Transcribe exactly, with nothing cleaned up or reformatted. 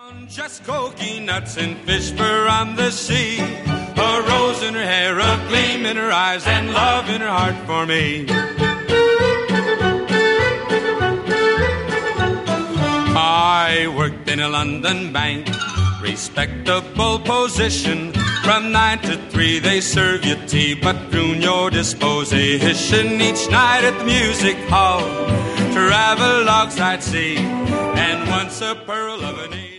Just cokie nuts and fish fur on the sea. A rose in her hair, a gleam in her eyes, and love in her heart for me. I worked in a London bank, respectable position. From nine to three they serve you tea, but prune your disposition. Each night at the music hall, travel logs I'd see, and once a pearl of an age.